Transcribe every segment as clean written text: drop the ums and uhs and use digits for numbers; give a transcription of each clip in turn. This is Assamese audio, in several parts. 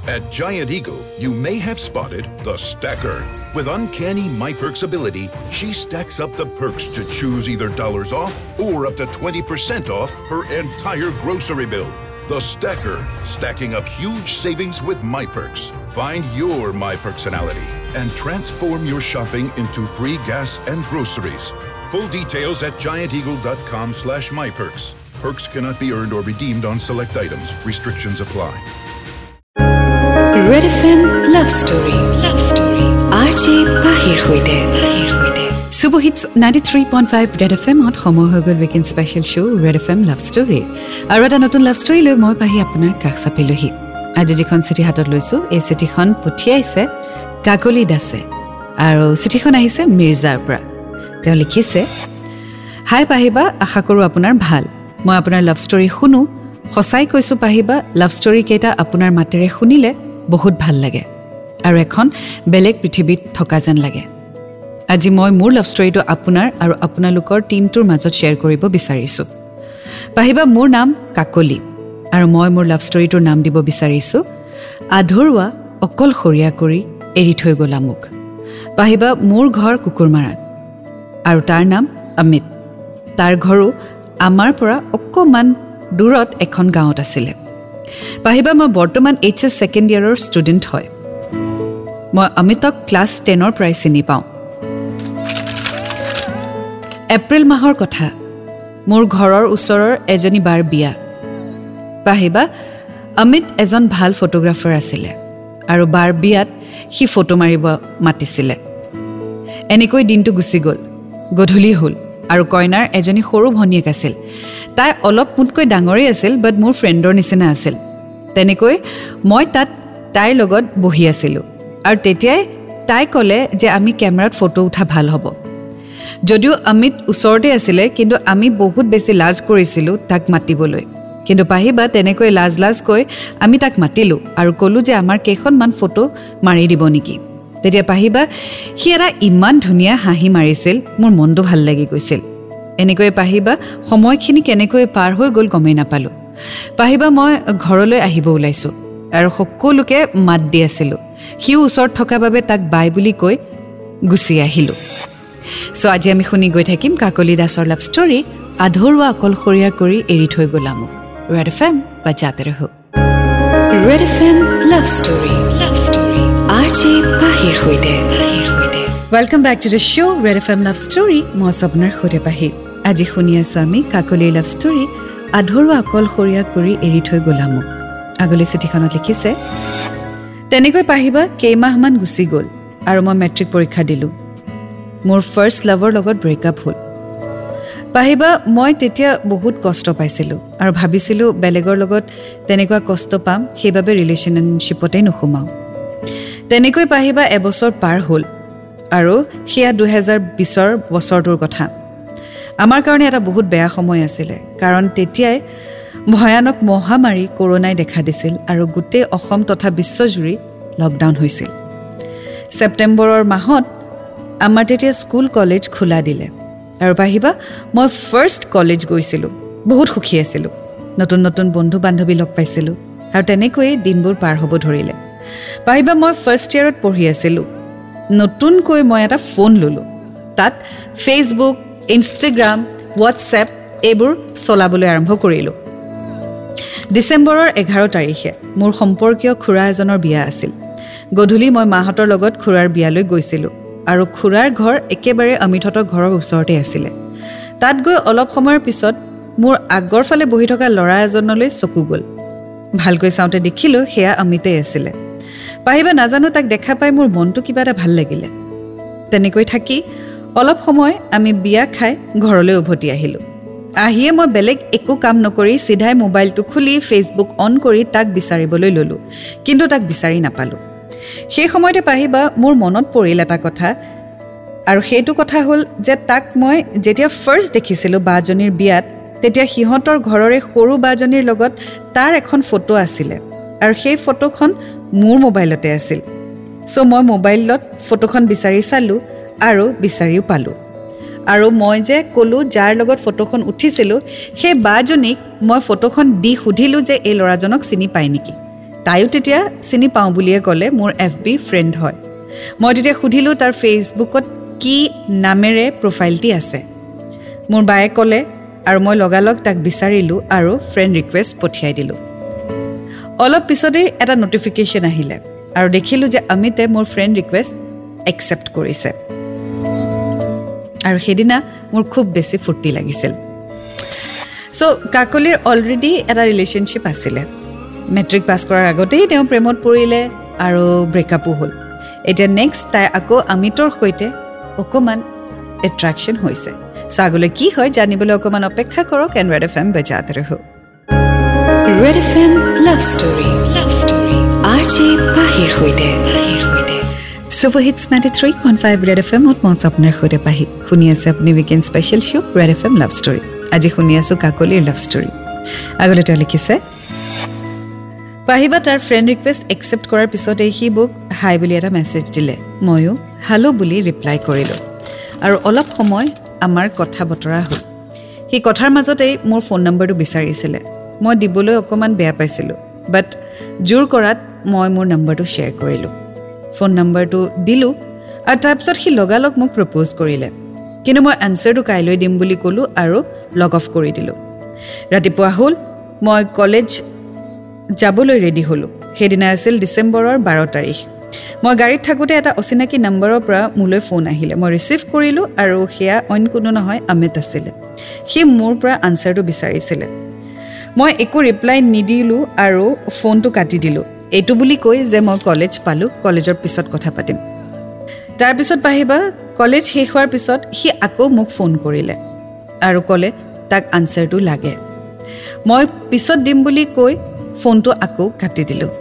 At Giant Eagle, you may have spotted the stacker. With uncanny MyPerks ability, she stacks up the perks to choose either dollars off or up to 20% off her entire grocery bill. The stacker, stacking up huge savings with MyPerks. Find your MyPerksonality and transform your shopping into free gas and groceries. Full details at gianteagle.com/myperks. Perks cannot be earned or redeemed on select items. Restrictions apply. Red FM Love Story. RJ Pahir hoite. Super Hits 93.5 Red FM on Homo Hogol Weekend Special Show Red FM Love Story. Aru eta notun love story loi moi pahi apunar kak sapilohi. Aji jikhon city hatot loisu ei city khon puthiaise Kakoli Dase. Aru city khon ahise Mirzar pra. Teo likhise Hi pahiba asha koru apunar bhal. Moi apunar love story khunu. Khosai koisu pahiba love story keita apunar matere khunile বহুত ভাল লাগে আৰু এখন বেলেগ পৃথিৱীত থকা যেন লাগে আজি মই মোৰ লাভ ষ্টৰীটো আপোনাৰ আৰু আপোনালোকৰ টিমটোৰ মাজত শ্বেয়াৰ কৰিব বিচাৰিছো পাহিবা মোৰ নাম কাকলি আৰু মই মোৰ লাভ ষ্টৰীটোৰ নাম দিব বিচাৰিছো আধৰুৱা অকলশৰীয়া কৰি এৰি থৈ গলা মোক পাহিবা মোৰ ঘৰ কুকুৰমাৰাত আৰু তাৰ নাম অমিত তাৰ ঘৰো আমাৰ পৰা অকমান দূৰত এখন গাঁৱত আছিল পাহিবা মই বৰ্তমান HS সেকেন্ড ইয়াৰৰ ষ্টুডেন্ট হয় মই অমিতক ক্লাছ 10 ৰ প্ৰায় চিনি পাওঁ এপ্ৰিল মাহৰ কথা মোৰ ঘৰৰ ওচৰৰ এজনী বাৰ বিয়া পাহিবা অমিত এজন ভাল ফটোগ্ৰাফাৰ আছিল আৰু বাৰ বিয়াত হি ফটো মাৰিব মাতিছিল এনেকৈ দিনটো গুচি গ'ল গধূলি হ'ল আৰু কইনাৰ এজনী সৰু ভনীয়েক আছিল তাই অলপ মুটকৈ ডাঙৰেই আছিল বাট মোৰ ফ্ৰেণ্ডৰ নিচিনা আছিল তেনেকৈ মই তাত তাইৰ লগত বহি আছিলোঁ আৰু তেতিয়াই তাই ক'লে যে আমি কেমেৰাত ফটো উঠা ভাল হ'ব যদিও অমিত ওচৰতে আছিল কিন্তু আমি বহুত বেছি লাজ কৰিছিলোঁ তাক মাতিবলৈ কিন্তু পাহিবা তেনেকৈ লাজ কৈ আমি তাক মাতিলোঁ আৰু ক'লো যে আমাৰ কেইখনমান ফটো মাৰি দিব নেকি তেতিয়া পাহিবা সি এটা ইমান ধুনীয়া হাঁহি মাৰিছিল মোৰ মনটো ভাল লাগি গৈছিল এনেকৈ পাহিবা সময়খিনি কেনেকৈ পাৰ হৈ গ'ল গমেই নাপালোঁ পাহিবা মই ঘৰলৈ আহিব ওলাইছোঁ আৰু সকলোকে মাত দি আছিলোঁ সি ওচৰত থকা বাবে তাক বাই বুলি কৈ গুচি আহিলোঁ সো আজি আমি শুনি গৈ থাকিম কাকলি দাসৰ লাভ ষ্টৰী আধৰুৱা অকলশৰীয়া কৰি এৰি থৈ গ'লা মোক ৰেড FM বাজাতে ৰহো red FM love story RJ Pahir hoite. Welcome back to the show Red FM Love Story. মই সপনাৰ খোৰে পাহি আজি শুনি আছো আমি কাকলিৰ লাভ ষ্টৰী আধৰুৱা অকলশৰীয়া কৰি এৰি থৈ গ'লা মোক আগলৈ চিঠিখনত লিখিছে তেনেকৈ পাহিবা কেইমাহমান গুচি গ'ল আৰু মই মেট্ৰিক পৰীক্ষা দিলোঁ মোৰ ফাৰ্ষ্ট লাভৰ লগত ব্ৰেকআপ হ'ল পাহিবা মই তেতিয়া বহুত কষ্ট পাইছিলোঁ আৰু ভাবিছিলোঁ বেলেগৰ লগত তেনেকুৱা কষ্ট পাম সেইবাবে ৰিলেশ্যনশ্বিপতেই নোসোমাওঁ তেনেকৈ পাহিবা এবছৰ পাৰ হ'ল আৰু হিয়া 2020ৰ বছৰটোৰ কথা আমাৰ কাৰণে এটা বহুত বেয়া সময় আছিল কাৰণ তেতিয়াই ভয়ানক মহামাৰী কৰোনাই দেখা দিছিল আৰু গোটেই অসম তথা বিশ্বজুৰি লকডাউন হৈছিল ছেপ্টেম্বৰৰ মাহত আমাৰ তেতিয়া স্কুল কলেজ খোলা দিলে আৰু পাহিবা মই ফাৰ্ষ্ট কলেজ গৈছিলোঁ বহুত সুখী আছিলোঁ নতুন নতুন বন্ধু বান্ধৱী লগ পাইছিলোঁ আৰু তেনেকৈয়ে দিনবোৰ পাৰ হ'ব ধৰিলে পাহিবা মই ফাৰ্ষ্ট ইয়াৰত পঢ়ি আছিলোঁ নতুনকৈ মই এটা ফোন ল'লোঁ তাত ফেচবুক ইনষ্টাগ্ৰাম হোৱাটছএপ এইবোৰ চলাবলৈ আৰম্ভ কৰিলোঁ ডিচেম্বৰৰ 11 তাৰিখে মোৰ সম্পৰ্কীয় খুৰা এজনৰ বিয়া আছিল গধূলি মই মাহঁতৰ লগত খুৰাৰ বিয়ালৈ গৈছিলোঁ আৰু খুৰাৰ ঘৰ একেবাৰে অমিতহঁতৰ ঘৰৰ ওচৰতে আছিল তাত গৈ অলপ সময়ৰ পিছত মোৰ আগৰ ফালে বহি থকা ল'ৰা এজনলৈ চকু গ'ল ভালকৈ চাওঁতে দেখিলোঁ সেয়া অমিতেই আছিল পাহিবা নাজানো তাক দেখা পাই মোৰ মনটো কিবা এটা ভাল লাগিলে তেনেকৈ থাকি অলপ সময় আমি বিয়া খাই ঘৰলৈ উভতি আহিলোঁ আহিয়ে মই বেলেগ একো কাম নকৰি সিধাই মোবাইলটো খুলি ফেচবুক অন কৰি তাক বিচাৰিবলৈ ল'লোঁ কিন্তু তাক বিচাৰি নাপালোঁ সেই সময়তে পাহিবা মোৰ মনত পৰিল এটা কথা আৰু সেইটো কথা হ'ল যে তাক মই যেতিয়া ফাৰ্ষ্ট দেখিছিলোঁ বাজনীৰ বিয়াত তেতিয়া সিহঁতৰ ঘৰৰে সৰু বাজনীৰ লগত তাৰ এখন ফটো আছিল আৰু সেই ফটোখন মোৰ মোবাইলতে আছিল সো মই মোবাইলত ফটোখন বিচাৰি চালোঁ আৰু বিচাৰিও পালোঁ আৰু মই যে ক'লোঁ যাৰ লগত ফটোখন উঠিছিলোঁ সেই বাজনীক মই ফটোখন দি সুধিলোঁ যে এই ল'ৰাজনক চিনি পায় নেকি তাইও তেতিয়া চিনি পাওঁ বুলিয়ে ক'লে মোৰ FB ফ্ৰেণ্ড হয় মই তেতিয়া সুধিলোঁ তাৰ ফেচবুকত কি নামেৰে প্ৰফাইলটি আছে মোৰ বায়ে ক'লে আৰু মই লগালগ তাক বিচাৰিলোঁ আৰু ফ্ৰেণ্ড ৰিকুৱেষ্ট পঠিয়াই দিলোঁ অলপ পিছতেই এটা নটিফিকেশ্যন আহিলে আৰু দেখিলোঁ যে অমিতে মোৰ ফ্ৰেণ্ড ৰিকুৱেষ্ট একচেপ্ট কৰিছে আৰু সেইদিনা মোৰ খুব বেছি ফূৰ্তি লাগিছিল সো কাকলিৰ অলৰেডি এটা ৰিলেশ্যনশ্বিপ আছিলে মেট্ৰিক পাছ কৰাৰ আগতেই তেওঁ প্ৰেমত পৰিলে আৰু ব্ৰেকআপো হ'ল এতিয়া নেক্সট তাই আকৌ অমিতৰ সৈতে অকণমান এট্ৰেকশ্যন হৈছে সো আগলৈ কি হয় জানিবলৈ অকণমান অপেক্ষা কৰক এণ্ড ৰেড FM বজাতে ৰহো red FM love story RJ পাহিৰ সৈতে Super Hits 93.5 Red FM ত মই আপোনাৰ সৈতে পাহি শুনি আছে আপুনি weekend special show' red FM love story আজি শুনি আছোঁ কাকলিৰ লাভ ষ্টৰী আগলৈ তেওঁ লিখিছে পাহিবা তাৰ ফ্ৰেণ্ড ৰিকুৱেষ্ট একচেপ্ট কৰাৰ পিছতে সি মোক হাই বুলি এটা মেছেজ দিলে ময়ো হেল্ল' বুলি ৰিপ্লাই কৰিলোঁ আৰু অলপ সময় আমাৰ কথা বতৰা হ'ল সি কথাৰ মাজতেই মোৰ ফোন নম্বৰটো বিচাৰিছিলে মই দিবলৈ অকণমান বেয়া পাইছিলোঁ বাট জোৰ কৰাত মই মোৰ নম্বৰটো শ্বেয়াৰ কৰিলোঁ ফোন নম্বৰটো দিলোঁ আৰু তাৰপিছত সি লগালগ মোক প্ৰপ'জ কৰিলে কিন্তু মই এনচাৰটো কাইলৈ দিম বুলি ক'লোঁ আৰু লগ অফ কৰি দিলোঁ ৰাতিপুৱা হ'ল মই কলেজ যাবলৈ ৰেডি হ'লোঁ সেইদিনা আছিল ডিচেম্বৰৰ 12 তাৰিখ মই গাড়ীত থাকোঁতে এটা অচিনাকি নম্বৰৰ পৰা মোলৈ ফোন আহিলে মই ৰিচিভ কৰিলোঁ আৰু সেয়া অইন কোনো নহয় অমিত আছিলে সি মোৰ পৰা আনচাৰটো বিচাৰিছিলে মই একো ৰিপ্লাই নিদিলোঁ আৰু ফোনটো কাটি দিলোঁ এইটো বুলি কৈ যে মই কলেজ পালোঁ কলেজৰ পিছত কথা পাতিম তাৰপিছত পাহিবা কলেজ শেষ হোৱাৰ পিছত সি আকৌ মোক ফোন কৰিলে আৰু ক'লে তাক আনচাৰটো লাগে মই পিছত দিম বুলি কৈ ফোনটো আকৌ কাটি দিলোঁ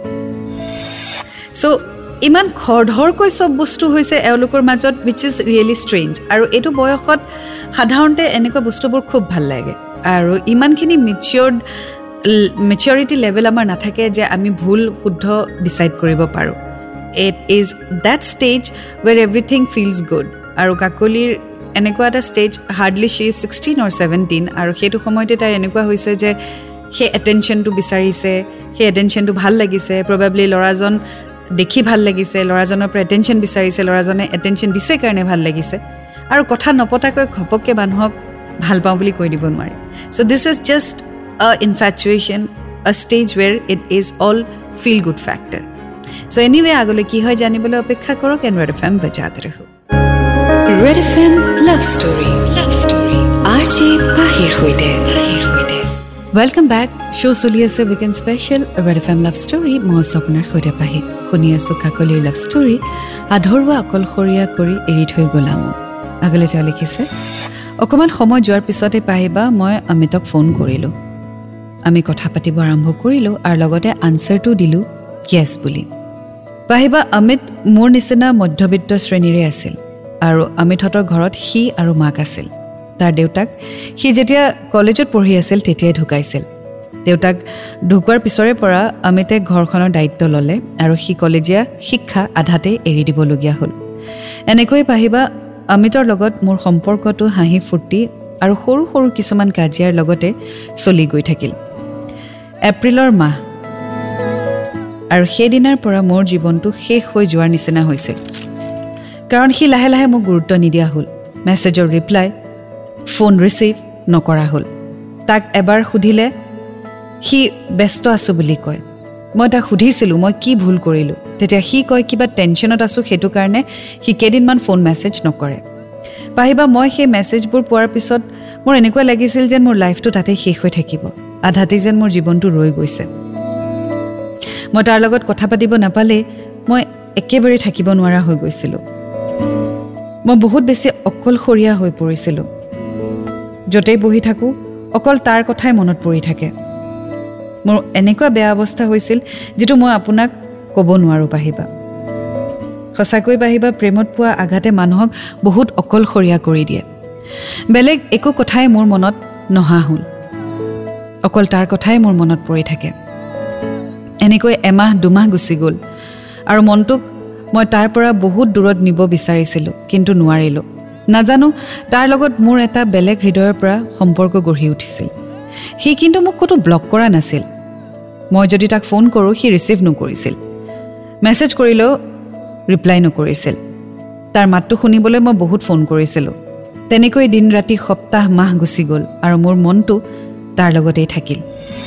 সো ইমান খৰধৰকৈ চব বস্তু হৈছে এওঁলোকৰ মাজত উইচ ইজ ৰিয়েলি ষ্ট্ৰেঞ্জ আৰু এইটো বয়সত সাধাৰণতে এনেকুৱা বস্তুবোৰ খুব ভাল লাগে আৰু ইমানখিনি মেচিয়ৰিটি লেভেল আমাৰ নাথাকে যে আমি ভুল শুদ্ধ ডিচাইড কৰিব পাৰোঁ it is that stage where everything feels good আৰু কাকলিৰ এনেকুৱা এটা stage hardly she is 16 or 17 আৰু সেইটো সময়তে তাইৰ এনেকুৱা হৈছে যে সেই এটেনশ্যনটো বিচাৰিছে সেই এটেনশ্যনটো ভাল লাগিছে প্ৰবেবলি ল'ৰাজন দেখি ভাল লাগিছে ল'ৰাজনৰ পৰা এটেনশ্যন বিচাৰিছে ল'ৰাজনে এটেনশ্যন দিছে কাৰণে ভাল লাগিছে আৰু কথা নপতাকৈ ঘপককৈ মানুহক ভাল পাওঁ বুলি কৈ দিব নোৱাৰে so' this is just a infatuation, a stage where it is all feel good factor. So anyway, আগলৈ কি হয় জানিবলৈ অপেক্ষা কৰক এণ্ড ৰেড FM বজাতে ৰহো red FM love story RJ পাহিৰ সৈতে ৱেলকাম বেক শ্ব' চলি আছে weekend special red FM love story মই আপোনাৰ সৈতে পাহি শুনি আছোঁ কাকলিৰ লাভ ষ্টৰী আধৰুৱা অকলশৰীয়া কৰি এৰি থৈ গ'লাম আগলৈ তেওঁ লিখিছে অকণমান সময় যোৱাৰ পিছতে পাহিবা মই অমিতক ফোন কৰিলোঁ আমি কথা পাতিব আৰম্ভ কৰিলোঁ আৰু লগতে আনচাৰটো দিলোঁ য়েছ বুলি পাহিবা অমিত মোৰ নিচিনা মধ্যবিত্ত শ্ৰেণীৰে আছিল আৰু অমিতহঁতৰ ঘৰত সি আৰু মাক আছিল তাৰ দেউতাক সি যেতিয়া কলেজত পঢ়ি আছিল তেতিয়াই ঢুকাইছিল দেউতাক ঢুকোৱাৰ পিছৰে পৰা অমিতে ঘৰখনৰ দায়িত্ব ল'লে আৰু সি কলেজীয়া শিক্ষা আধাতে এৰি দিবলগীয়া হ'ল এনেকৈ পাহিবা অমিতৰ লগত মোৰ সম্পৰ্কটো হাঁহি ফূৰ্তি আৰু সৰু সৰু কিছুমান কাজিয়াৰ লগতে চলি গৈ থাকিল এপ্ৰিলৰ মাহ আৰু সেইদিনাৰ পৰা মোৰ জীৱনটো শেষ হৈ যোৱাৰ নিচিনা হৈছিল কাৰণ সি লাহে লাহে মোক গুৰুত্ব নিদিয়া হ'ল মেছেজৰ ৰিপ্লাই ফোন ৰিচিভ নকৰা হ'ল তাক এবাৰ সুধিলে সি ব্যস্ত আছোঁ বুলি কয় মই তাক সুধিছিলোঁ মই কি ভুল কৰিলোঁ তেতিয়া সি কয় কিবা টেনশ্যনত আছোঁ সেইটো কাৰণে সি কেইদিনমান ফোন মেছেজ নকৰে পাহিবা মই সেই মেছেজবোৰ পোৱাৰ পিছত মোৰ এনেকুৱা লাগিছিল যেন মোৰ লাইফটো তাতে শেষ হৈ থাকিব আধাতে যেন মোৰ জীৱনটো ৰৈ গৈছে মই তাৰ লগত কথা পাতিব নাপালে মই একেবাৰে থাকিব নোৱাৰা হৈ গৈছিলোঁ মই বহুত বেছি অকলশৰীয়া হৈ পৰিছিলোঁ য'তেই বহি থাকোঁ অকল তাৰ কথাই মনত পৰি থাকে মোৰ এনেকুৱা বেয়া অৱস্থা হৈছিল যিটো মই আপোনাক ক'ব নোৱাৰোঁ পাহিবা সঁচাকৈ পাহিবা প্ৰেমত পোৱা আঘাতে মানুহক বহুত অকলশৰীয়া কৰি দিয়ে বেলেগ একো কথাই মোৰ মনত নহা হ'ল অকল তাৰ কথাই মোৰ মনত পৰি থাকে এনেকৈ এমাহ দুমাহ গুচি গ'ল আৰু মনটোক মই তাৰ পৰা বহুত দূৰত নিব বিচাৰিছিলোঁ কিন্তু নোৱাৰিলোঁ নাজানো তাৰ লগত মোৰ এটা বেলেগ হৃদয়ৰ পৰা সম্পৰ্ক গঢ়ি উঠিছিল সি কিন্তু মোক ক'তো ব্লক কৰা নাছিল মই যদি তাক ফোন কৰোঁ সি ৰিচিভ নকৰিছিল, মেছেজ কৰিলেও ৰিপ্লাই নকৰিছিল। তাৰ মাতটো শুনিবলৈ মই বহুত ফোন কৰিছিলোঁ। তেনেকৈ দিন ৰাতি সপ্তাহ মাহ গুচি গ'ল আৰু মোৰ মনটো তাৰ লগতেই থাকিল।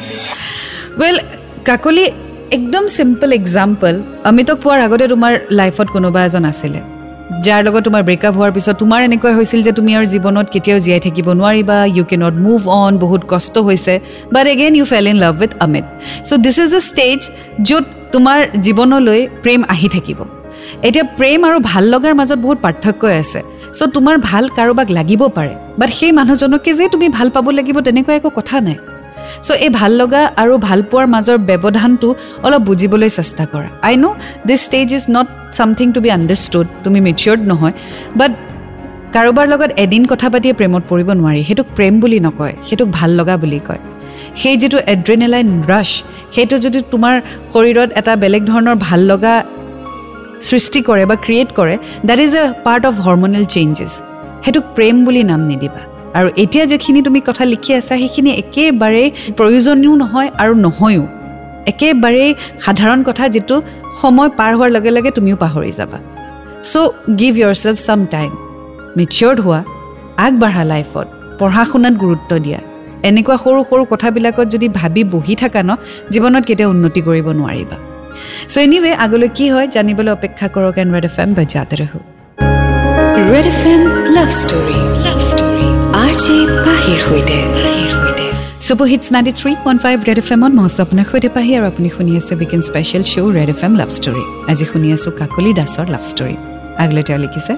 ৱেল কাকলি, একদম চিম্পল এক্সাম্পল, অমিতক পোৱাৰ আগতে তোমাৰ লাইফত কোনোবা এজন আছিলে যাৰ লগত তোমাৰ ব্ৰেকআপ হোৱাৰ পিছত তোমাৰ এনেকুৱা হৈছিল যে তুমি আৰু জীৱনত কেতিয়াও জীয়াই থাকিব নোৱাৰিবা, you can not move on, বহুত কষ্ট হৈছে, but again you fell in love with Amit. So' this is a stage য'ত তোমাৰ জীৱনলৈ প্ৰেম আহি থাকিব। এতিয়া প্ৰেম আৰু ভাল লগাৰ মাজত বহুত পাৰ্থক্য আছে। চ' তোমাৰ ভাল কাৰোবাক লাগিব পাৰে, বাট সেই মানুহজনকে যে তুমি ভাল পাব লাগিব তেনেকুৱা একো কথা নাই। চ' এই ভাল লগা আৰু ভাল পোৱাৰ মাজৰ ব্যৱধানটো অলপ বুজিবলৈ চেষ্টা কৰা। I know this stage is not something to be understood, তুমি মেচিয়ৰ্ড নহয়, বাট কাৰোবাৰ লগত এদিন কথা পাতিয়ে প্ৰেমত পৰিব নোৱাৰি। সেইটোক প্ৰেম বুলি নকয়, সেইটোক ভাল লগা বুলি কয়। সেই যিটো এড্ৰিনেলাইন ৰাছ, সেইটো যদি তোমাৰ শৰীৰত এটা বেলেগ ধৰণৰ ভাল লগা সৃষ্টি কৰে বা ক্ৰিয়েট কৰে, that is a part of hormonal changes. সেইটোক প্ৰেম বুলি নাম নিদিবা। আৰু এতিয়া যিখিনি তুমি কথা লিখি আছা সেইখিনি একেবাৰেই প্ৰয়োজনীয় নহয় আৰু নহয়ো, একেবাৰেই সাধাৰণ কথা যিটো সময় পাৰ হোৱাৰ লগে লগে তুমিও পাহৰি যাবা। So' give yourself some time, matured হোৱা, আগবাঢ়া লাইফত, পঢ়া শুনাত গুৰুত্ব দিয়া। এনেকুৱা সৰু সৰু কথাবিলাকত যদি ভাবি বহি থাকা ন, জীৱনত কেতিয়াও উন্নতি কৰিব নোৱাৰিবা। চ' এনিৱে আগলৈ কি হয় জানিবলৈ অপেক্ষা কৰক এণ্ড ৰেড FM বজাতে ৰহো। Red FM love story, RJ পাহিৰ সৈতে। ছুপাৰ হিটছ 93.5 ৰেড এফএমত মই আপোনাৰ সৈতে পাহি আৰু আপুনি শুনি আছে weekend special show' red FM love story. আজি শুনি আছোঁ কাকলি দাসৰ লাভ ষ্টৰী। আগলৈ তেওঁ লিখিছে,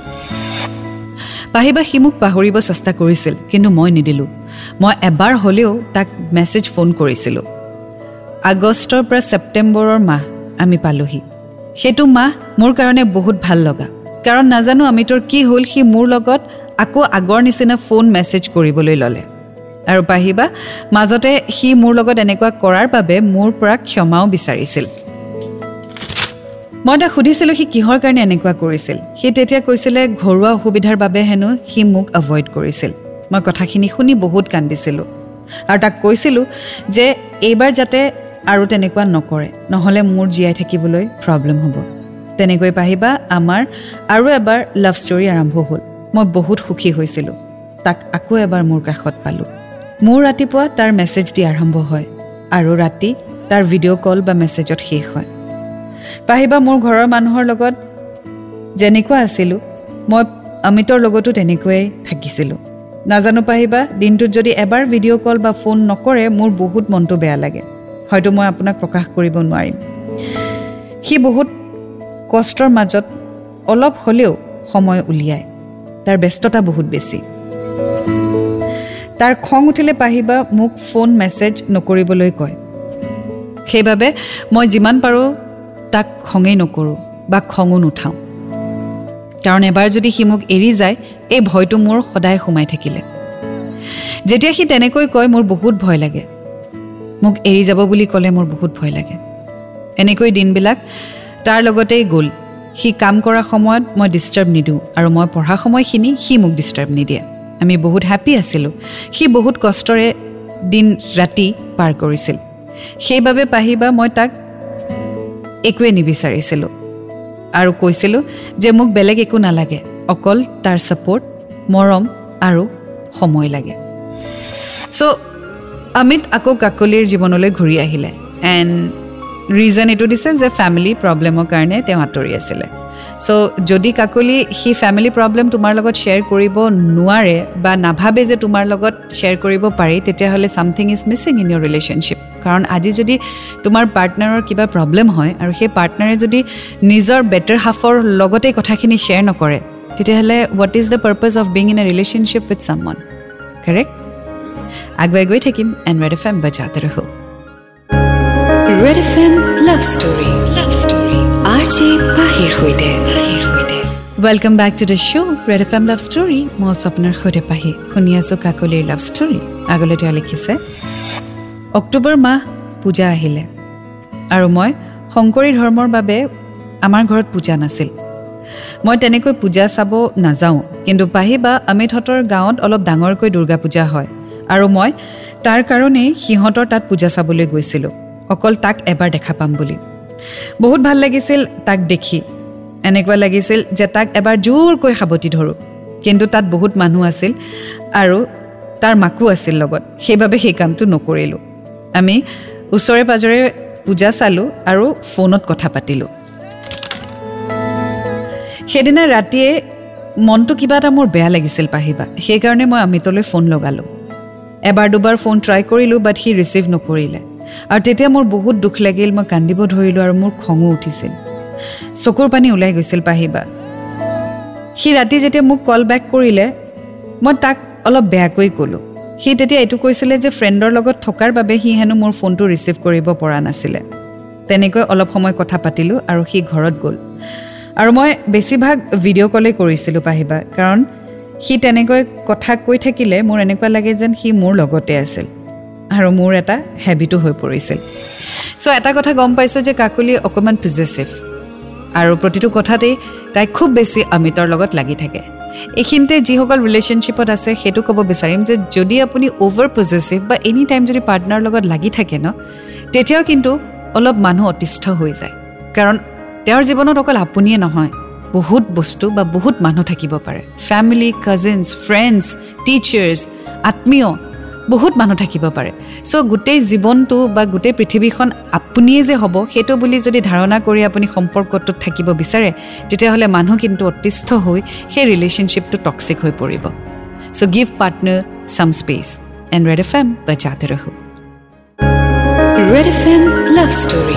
পাহিবা সি মোক পাহৰিব চেষ্টা কৰিছিল, কিন্তু মই নিদিলোঁ। মই এবাৰ হ'লেও তাক মেছেজ ফোন কৰিছিলোঁ। আগষ্টৰ পৰা ছেপ্টেম্বৰৰ মাহ আমি পালোহি। সেইটো মাহ মোৰ কাৰণে বহুত ভাল লগা, কাৰণ নাজানো অমিতৰ কি হ'ল, সি মোৰ লগত আকৌ আগৰ নিচিনা ফোন মেছেজ কৰিবলৈ ল'লে। আৰু পাহিবা মাজতে সি মোৰ লগত এনেকুৱা কৰাৰ বাবে মোৰ পৰা ক্ষমাও বিচাৰিছিল। মই তাক সুধিছিলোঁ সি কিহৰ কাৰণে এনেকুৱা কৰিছিল। সি তেতিয়া কৈছিলে ঘৰুৱা অসুবিধাৰ বাবে হেনো সি মোক এভইড কৰিছিল। মই কথাখিনি শুনি বহুত কান্দিছিলোঁ আৰু তাক কৈছিলোঁ যে এইবাৰ যাতে আৰু তেনেকুৱা নকৰে, নহ'লে মোৰ জীয়াই থাকিবলৈ প্ৰব্লেম হ'ব। তেনেকৈ পাহিবা আমাৰ আৰু এবাৰ লাভ ষ্টৰী আৰম্ভ হ'ল। মই বহুত সুখী হৈছিলোঁ। তাক আকৌ এবাৰ মোৰ কাষত পালোঁ। মোৰ ৰাতিপুৱা তাৰ মেছেজ দি আৰম্ভ হয় আৰু ৰাতি তাৰ ভিডিঅ' কল বা মেছেজত শেষ হয়। পাহিবা মোৰ ঘৰৰ মানুহৰ লগত যেনেকুৱা আছিলোঁ, মই অমিতৰ লগতো তেনেকৈয়ে থাকিছিলোঁ। নাজানো পাহিবা, দিনটোত যদি এবাৰ ভিডিঅ' কল বা ফোন নকৰে মোৰ বহুত মনটো বেয়া লাগে। হয়তো মই আপোনাক প্ৰকাশ কৰিব নোৱাৰিম। সি বহুত কষ্টৰ মাজত অলপ হ'লেও সময় উলিয়ায়। তাৰ ব্যস্ততা বহুত বেছি। তাৰ খং উঠিলে পাহিবা মোক ফোন মেছেজ নকৰিবলৈ কয়। সেইবাবে মই যিমান পাৰোঁ তাক খঙেই নকৰোঁ বা খঙো নুঠাওঁ, কাৰণ এবাৰ যদি সি মোক এৰি যায় এই ভয়টো মোৰ সদায় সোমাই থাকিলে। যেতিয়া সি তেনেকৈ কয় মোৰ বহুত ভয় লাগে। মোক এৰি যাব বুলি ক'লে মোৰ বহুত ভয় লাগে। এনেকৈ দিনবিলাক তাৰ লগতেই গ'ল। সি কাম কৰা সময়ত মই ডিষ্টাৰ্ব নিদিওঁ আৰু মই পঢ়া সময়খিনি সি মোক ডিষ্টাৰ্ব নিদিয়ে। আমি বহুত হেপী আছিলোঁ। সি বহুত কষ্টৰে দিন ৰাতি পাৰ কৰিছিল। সেইবাবে পাহিবা মই তাক একোৱে নিবিচাৰিছিলোঁ আৰু কৈছিলোঁ যে মোক বেলেগ একো নালাগে, অকল তাৰ ছাপোৰ্ট, মৰম আৰু সময় লাগে। চ' অমিত আকৌ কাকলিৰ জীৱনলৈ ঘূৰি আহিলে এণ্ড ৰিজন এইটো দিছে যে ফেমিলি প্ৰব্লেমৰ কাৰণে তেওঁ আঁতৰি আছিলে। চ' যদি কাকলি সি ফেমিলি প্ৰব্লেম তোমাৰ লগত শ্বেয়াৰ কৰিব নোৱাৰে বা নাভাবে যে তোমাৰ লগত শ্বেয়াৰ কৰিব পাৰি, তেতিয়াহ'লে something is missing in your relationship. কাৰণ আজি যদি তোমাৰ পাৰ্টনাৰৰ কিবা প্ৰব্লেম হয় আৰু সেই পাৰ্টনাৰে যদি নিজৰ বেটাৰ হাফৰ লগতে কথাখিনি শ্বেয়াৰ নকৰে, তেতিয়াহ'লে what is the purpose of being in a relationship with someone, correct? আগুৱাই গৈ থাকিম এণ্ড ৰেড FM বজাতে ৰহো। Red FM love story, RJ পাহিৰ সৈতে। Welcome back to the show' red FM love story. মই আপোনাৰ সৈতে পাহি শুনি আছোঁ কাকলিৰ লাভ ষ্টৰী। আগলৈ তেওঁ লিখিছে, অক্টোবৰ মাহ পূজা আহিলে আৰু মই শংকৰী ধৰ্মৰ বাবে আমাৰ ঘৰত পূজা নাছিল। মই তেনেকৈ পূজা চাব নাযাওঁ, কিন্তু পাহিবা অমিতহঁতৰ গাঁৱত অলপ ডাঙৰকৈ দুৰ্গা পূজা হয় আৰু মই তাৰ কাৰণেই সিহঁতৰ তাত পূজা চাবলৈ গৈছিলোঁ। অকল তাক এবাৰ দেখা পাম বুলি বহুত ভাল লাগিছিল তাক দেখি এনেকুৱা লাগিছিল যে তাক এবাৰ জোৰকৈ সাবতি ধৰো কিন্তু তাত বহুত মানুহ আছিল আৰু তাৰ মাকো আছিল লগত সেইবাবে সেই কামটো নকৰিলো আমি ওচৰে পাজৰে পূজা চালো আৰু ফোনত কথা পাতিলো সেইদিনা ৰাতিয়ে মনটো কিবা এটা মোৰ বেয়া লাগিছিল পাহিবা সেইকাৰণে মই অমিতলৈ ফোন লগালো এবাৰ দুবাৰ ফোন ট্ৰাই কৰিলো বাট হি ৰিচিভ নকৰিলে আৰু তেতিয়া মোৰ বহুত দুখ লাগিল মই কান্দিব ধৰিলো আৰু মোৰ খঙো উঠিছিল চকুৰ পানী ওলাই গৈছিল পাহিবা সি ৰাতি যেতিয়া মোক কল বেক কৰিলে মই তাক অলপ বেয়াকৈ ক'লো সি তেতিয়া এইটো কৈছিলে যে ফ্ৰেণ্ডৰ লগত থকাৰ বাবে সি হেনো মোৰ ফোনটো ৰিচিভ কৰিব পৰা নাছিলে তেনেকৈ অলপ সময় কথা পাতিলো আৰু সি ঘৰত গ'ল আৰু মই বেছিভাগ ভিডিঅ' কলে কৰিছিলোঁ পাহিবা কাৰণ সি তেনেকৈ কথা কৈ থাকিলে মোৰ এনেকুৱা লাগে যেন সি মোৰ লগতে আছিল আৰু মোৰ এটা হেবিটো হৈ পৰিছিল চ' এটা কথা গম পাইছোঁ যে কাকলি অকণমান পজেচিভ আৰু প্ৰতিটো কথাতেই তাই খুব বেছি অমিতৰ লগত লাগি থাকে এইখিনিতে যিসকল ৰিলেশ্যনশ্বিপত আছে সেইটো ক'ব বিচাৰিম যে যদি আপুনি অ'ভাৰ পজেচিভ বা এনি টাইম যদি পাৰ্টনাৰ লগত লাগি থাকে ন তেতিয়াও কিন্তু অলপ মানুহ অতিষ্ঠ হৈ যায় কাৰণ তেওঁৰ জীৱনত অকল আপুনিয়ে নহয় বহুত বস্তু বা বহুত মানুহ থাকিব পাৰে ফেমিলি কাজিনছ ফ্ৰেণ্ডছ টিচাৰ্ছ আত্মীয় বহুত মানুহ থাকিব পাৰে চ' গোটেই জীৱনটো বা গোটেই পৃথিৱীখন আপুনিয়ে যে হ'ব সেইটো বুলি যদি ধাৰণা কৰি আপুনি সম্পৰ্কটোত থাকিব বিচাৰে তেতিয়াহ'লে মানুহ কিন্তু অতিষ্ঠ হৈ সেই ৰিলেশ্যনশ্বিপটো টক্সিক হৈ পৰিব so' give partner some space and red FM বজাতে ৰহো red FM love story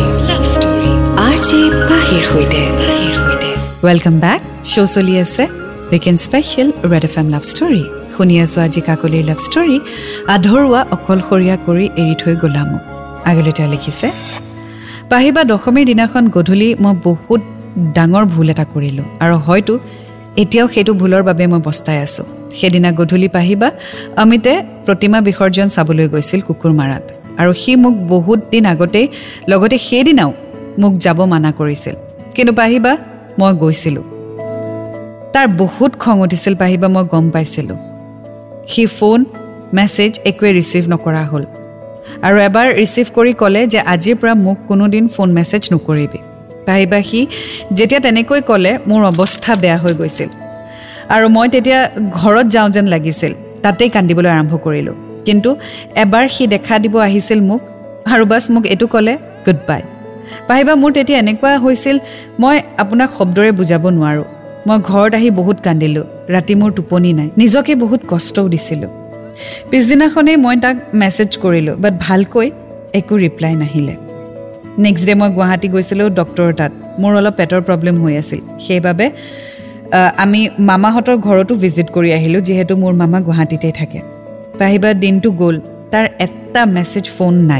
RJ পাহিৰ হৈতে ৱেলকাম বেক শ্ব' চলি আছে weekend special red FM love story শুনি আছোঁ আজি কাকলিৰ লাভ ষ্টৰী আধৰুৱা অকলশৰীয়া কৰি এৰি থৈ গ'লা মোক আগলৈ তেওঁ লিখিছে পাহিবা দশমীৰ দিনাখন গধূলি মই বহুত ডাঙৰ ভুল এটা কৰিলোঁ আৰু হয়তো এতিয়াও সেইটো ভুলৰ বাবে মই পস্তাই আছোঁ সেইদিনা গধূলি পাহিবা অমিতে প্ৰতিমা বিসৰ্জন চাবলৈ গৈছিল কুকুৰমাৰাত আৰু সি মোক বহুত দিন আগতেই লগতে সেইদিনাও মোক যাব মানা কৰিছিল কিন্তু পাহিবা মই গৈছিলোঁ তাৰ বহুত খং উঠিছিল পাহিবা মই গম পাইছিলোঁ সি ফোন মেছেজ একোৱে ৰিচিভ নকৰা হ'ল আৰু এবাৰ ৰিচিভ কৰি ক'লে যে আজিৰ পৰা মোক কোনোদিন ফোন মেছেজ নকৰিবি পাহিবা সি যেতিয়া তেনেকৈ ক'লে মোৰ অৱস্থা বেয়া হৈ গৈছিল আৰু মই তেতিয়া ঘৰত যাওঁ যেন লাগিছিল তাতেই কান্দিবলৈ আৰম্ভ কৰিলোঁ কিন্তু এবাৰ সি দেখা দিব আহিছিল মোক আৰু বাছ মোক এইটো ক'লে গুড বাই পাহিবা মোৰ তেতিয়া এনেকুৱা হৈছিল মই আপোনাক শব্দৰে বুজাব নোৱাৰোঁ মই ঘৰত আহি বহুত কান্দিলোঁ ৰাতি মোৰ টোপনি নাই নিজকে বহুত কষ্টও দিছিলোঁ পিছদিনাখনেই মই তাক মেছেজ কৰিলোঁ বাট ভালকৈ একো ৰিপ্লাই নাহিলে নেক্সট ডে মই গুৱাহাটী গৈছিলোঁ ডক্টৰৰ তাত মোৰ অলপ পেটৰ প্ৰব্লেম হৈ আছিল সেইবাবে আমি মামাহঁতৰ ঘৰতো ভিজিট কৰি আহিলোঁ যিহেতু মোৰ মামা গুৱাহাটীতেই থাকে পাহিবা দিনটো গ'ল তাৰ এটা মেছেজ ফোন নাই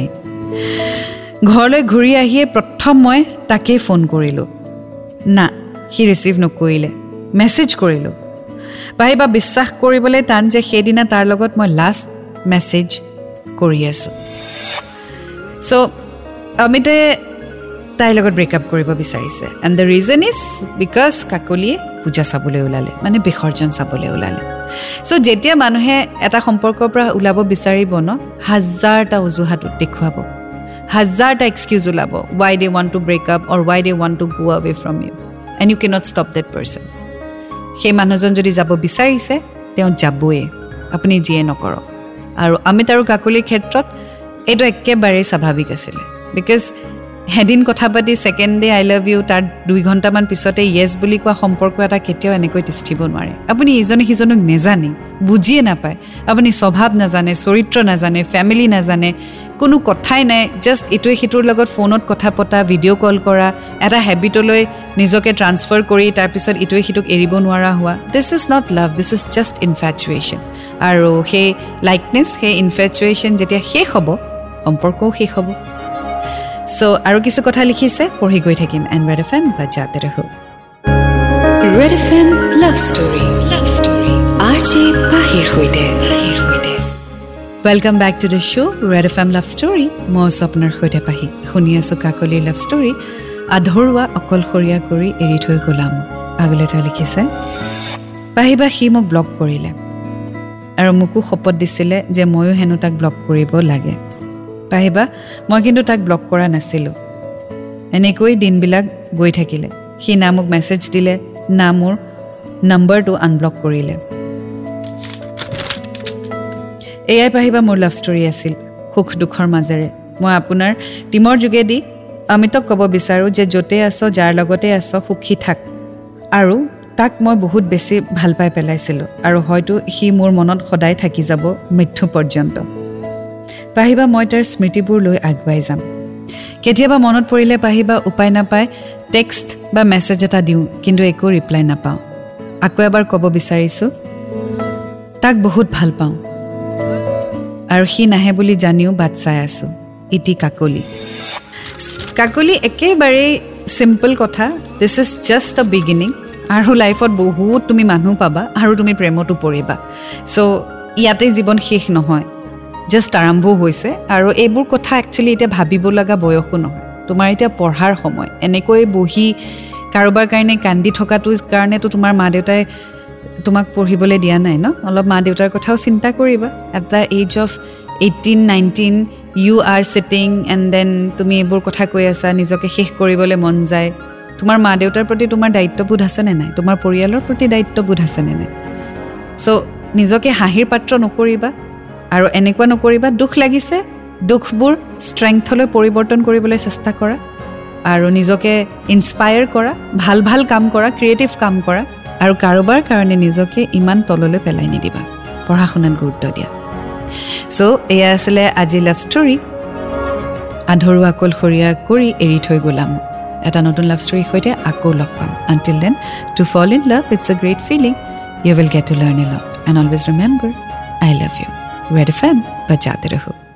ঘৰলৈ ঘূৰি আহিয়ে প্ৰথম মই তাকেই ফোন কৰিলোঁ না সি ৰিচিভ নকৰিলে মেছেজ কৰিলোঁ পাহিবা বিশ্বাস কৰিবলৈ টান যে সেইদিনা তাৰ লগত মই লাষ্ট মেছেজ কৰি আছোঁ চ' অমিতে তাইৰ লগত ব্ৰেকআপ কৰিব বিচাৰিছে and the reason is because কাকলিয়ে পূজা চাবলৈ ওলালে মানে বিসৰ্জন চাবলৈ ওলালে চ' যেতিয়া মানুহে এটা সম্পৰ্কৰ পৰা ওলাব বিচাৰিব ন হাজাৰটা অজুহাত দেখুৱাব হাজাৰটা এক্সকিউজ ওলাব why they want to break up or why they want to go away from you and you cannot stop that person সেই মানুহজন যদি যাব বিচাৰিছে তেওঁ যাবই আপুনি যিয়ে নকৰক আৰু অমিত আৰু কাকলিৰ ক্ষেত্ৰত এইটো একেবাৰেই স্বাভাৱিক আছিলে বিকজ এদিন কথা পাতি second day I love you তাৰ 2 ঘণ্টামান পিছতে য়েছ বুলি কোৱা সম্পৰ্ক এটা কেতিয়াও এনেকৈ তিষ্ঠিব নোৱাৰে আপুনি ইজনে সিজনক নেজানে বুজিয়ে নাপায় আপুনি স্বভাৱ নাজানে চৰিত্ৰ নাজানে ফেমিলি নাজানে কোনো কথাই নাই জাষ্ট ইটোৱে সিটোৰ লগত ফোনত কথা পতা ভিডিঅ' কল কৰা এটা হেবিটলৈ নিজকে ট্ৰান্সফাৰ কৰি তাৰপিছত ইটোৱে সিটোক এৰিব নোৱাৰা হোৱা this is not love this is just infatuation আৰু সেই লাইকনেছ সেই ইনফেচুৱেশ্যন যেতিয়া শেষ হ'ব সম্পৰ্কও শেষ হ'ব চ' আৰু কিছু কথা লিখিছে পঢ়ি গৈ থাকিম এণ্ড ৰেড FM বজাতে ৰহো red FM love story RJ পাহিৰ হৈতে welcome back to the show' red FM love story মই স্বপ্নৰ সৈতে পাহি শুনি আছোঁ কাকলিৰ লাভ ষ্টৰী আধৰুৱা অকলশৰীয়া কৰি এৰি থৈ গ'লাম আগলৈ তেওঁ লিখিছে পাহিবা সি মোক ব্লক কৰিলে আৰু মোকো শপত দিছিলে যে ময়ো হেনো তাক ব্লক কৰিব লাগে পাহিবা মই কিন্তু তাক ব্লক কৰা নাছিলোঁ এনেকৈ দিনবিলাক গৈ থাকিলে সি না মোক মেছেজ দিলে না মোৰ নম্বৰটো আনব্লক কৰিলে এয়াই পাহিবা মোৰ লাভ ষ্টৰী আছিল সুখ দুখৰ মাজেৰে মই আপোনাৰ টিমৰ যোগেদি অমিতক ক'ব বিচাৰোঁ যে য'তে আছ যাৰ লগতে আছ সুখী থাক আৰু তাক মই বহুত বেছি ভাল পাই পেলাইছিলোঁ আৰু হয়তো সি মোৰ মনত সদায় থাকি যাব মৃত্যু পৰ্যন্ত পাহিবা মই তাৰ স্মৃতিবোৰ লৈ আগুৱাই যাম কেতিয়াবা মনত পৰিলে পাহিবা উপায় নাপায় টেক্সট বা মেছেজ এটা দিওঁ কিন্তু একো ৰিপ্লাই নাপাওঁ আকৌ এবাৰ ক'ব বিচাৰিছোঁ তাক বহুত ভাল পাওঁ আৰু সি নাহে বুলি জানিও বাট চাই আছোঁ ইটি কাকলি একেবাৰে চিম্পল কথা this is just the beginning আৰু লাইফত বহুত তুমি মানুহ পাবা আৰু তুমি প্ৰেমতো পৰিবা চ' ইয়াতে জীৱন শেষ নহয় জাষ্ট আৰম্ভ হৈছে আৰু এইবোৰ কথা একচুৱেলি এতিয়া ভাবিব লগা বয়সো নহয় তোমাৰ এতিয়া পঢ়াৰ সময় এনেকৈ বহি কাৰোবাৰ কাৰণে কান্দি থকাটো কাৰণেতো তোমাৰ মা দেউতাই তোমাক পঢ়িবলৈ দিয়া নাই ন অলপ মা দেউতাৰ কথাও চিন্তা কৰিবা এটা age of 18-19 you are cheating and then তুমি এইবোৰ কথা কৈ আছা নিজকে শেষ কৰিবলৈ মন যায় তোমাৰ মা দেউতাৰ প্ৰতি তোমাৰ দায়িত্ববোধ আছেনে নাই তোমাৰ পৰিয়ালৰ প্ৰতি দায়িত্ববোধ আছেনে নাই চ' নিজকে হাঁহিৰ পাত্ৰ নকৰিবা আৰু এনেকুৱা নকৰিবা দুখ লাগিছে দুখবোৰ ষ্ট্ৰেংথলৈ পৰিৱৰ্তন কৰিবলৈ চেষ্টা কৰা আৰু নিজকে ইনস্পায়াৰ কৰা ভাল ভাল কাম কৰা ক্ৰিয়েটিভ কাম কৰা আৰু কাৰোবাৰ কাৰণে নিজকে ইমান তললৈ পেলাই নিদিবা পঢ়া শুনাত গুৰুত্ব দিয়া চ' এয়া আছিলে আজি লাভ ষ্টৰী আধৰুৱা আকলশৰীয়া কৰি এৰি থৈ গ'লাম এটা নতুন লাভ ষ্টৰীৰ সৈতে আকৌ লগ পাম until then to fall in love it's a great feeling you will get to learn a lot and always remember I love you red FM बजाते रहो।